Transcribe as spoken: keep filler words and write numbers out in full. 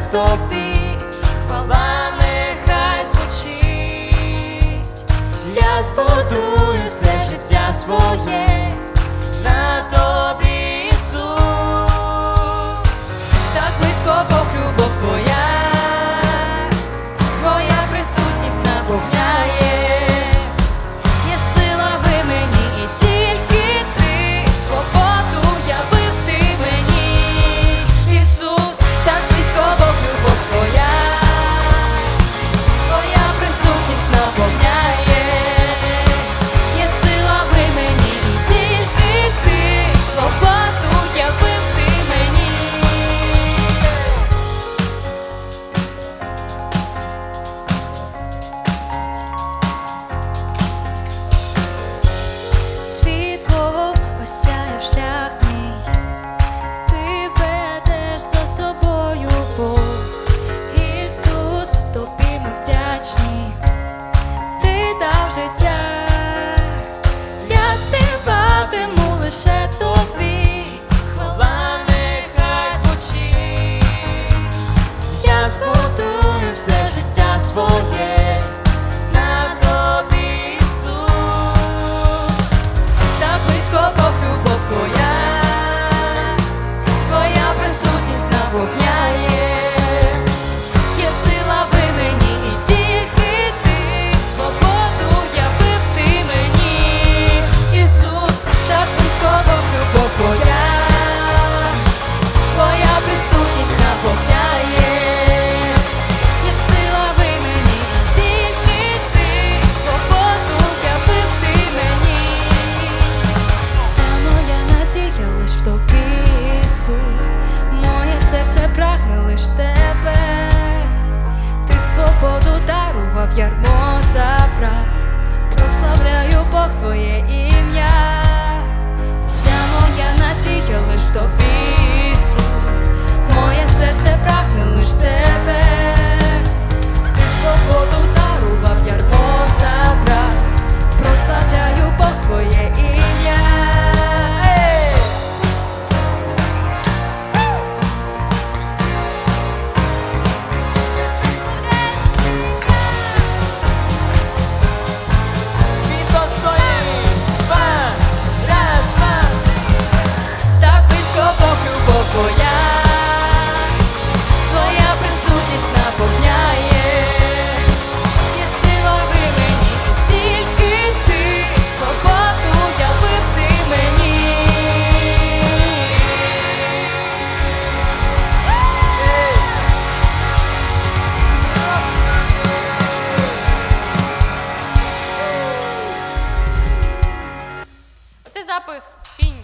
тобі, хвала нехай звучить. Я збудую все життя своє на тобі, Ісус. Так близько Бог, любов твоя, твоя присутність наповняє. Є сила в імені і тільки ти, свободу явив ти мені, Ісус. Так близько Бог, любов твоя, твоя присутність наповняє. Є сила в імені і тільки ти, свободу явив ти мені. Світло осяяв шлях мій, ти ведеш за собою Бог. Ісус, тобі ми вдячні, ти дав життя. Я співатиму лише тобі.